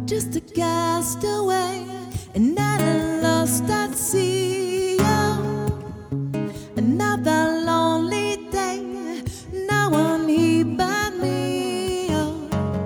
just a castaway, and not lost at sea. Oh, another lonely day, no one here but me. Oh,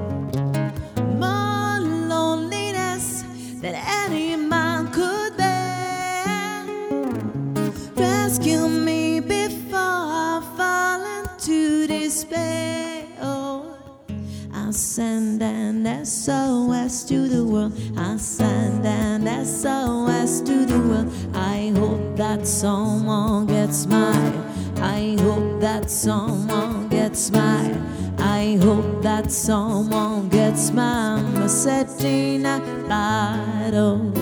more loneliness than any man could bear. Rescue me before I fall into despair. Oh, I send an SOS to the world. I send an SOS to the world. I hope that someone gets mine. I hope that someone gets mine. I hope that someone gets my message in a bottle.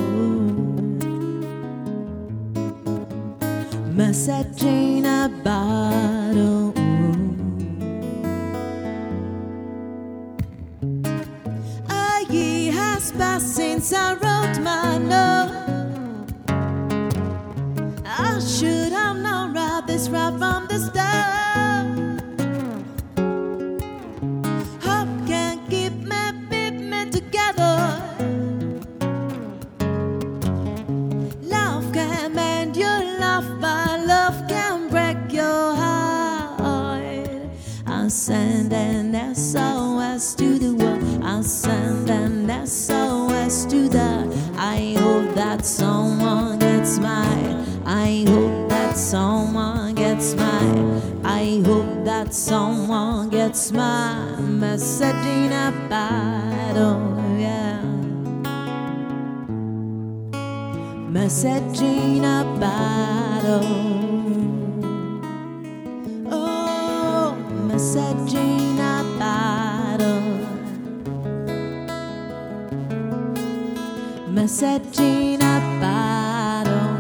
Message in a bottle. A year has passed since I wrote my note. I should have known right this right from the start. Hope can keep me together. Love can mend your love, but love can break your heart. I send an SOS to the world. I send an SOS to the. I hope that someone gets mine. I hope that someone gets mine. I hope that someone gets my message in a bottle. Yeah, message in a bottle. Oh, message in a bottle. Message in a bottle.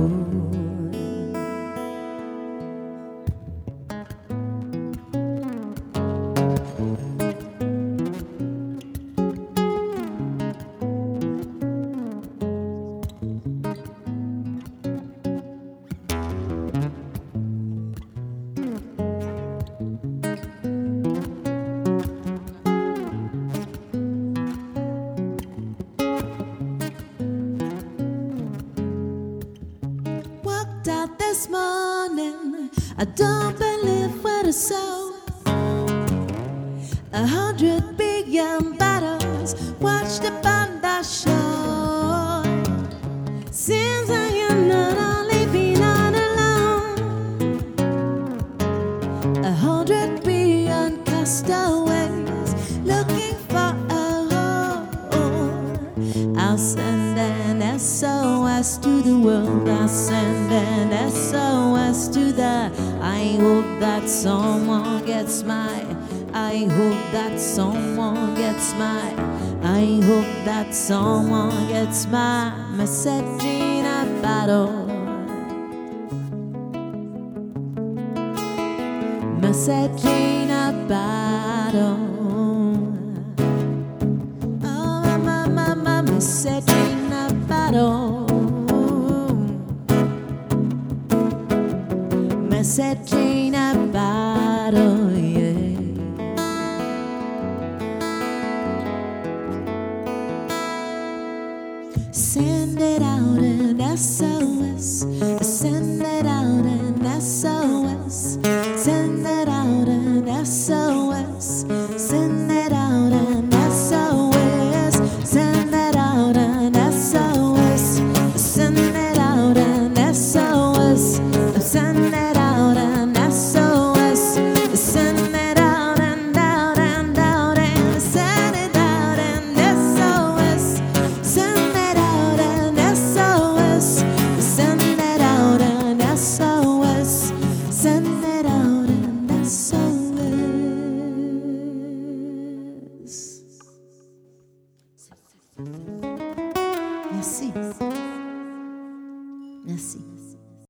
Out this morning, I don't believe what I saw. 100 billion battles watched upon the shore. Seems I am not only being on alone. 100 billion castaways looking for a home. I'll send an SOS to the world. I'll send an SOS to the. I hope that someone gets mine. I hope that someone gets mine. I hope that someone gets my message in a bottle. Message in a bottle. Oh, my message in a bottle. Message in a bottle, yeah. Send it out in SOS. Send it out in SOS. Send it out in SOS. Send it out in SOS. Send it out in SOS. Send it out in SOS. Send it out in SOS. Send it out and out and out and send it out in SOS. Send it out in SOS. Send it out in SOS. Send it out in SOS. Merci. Merci.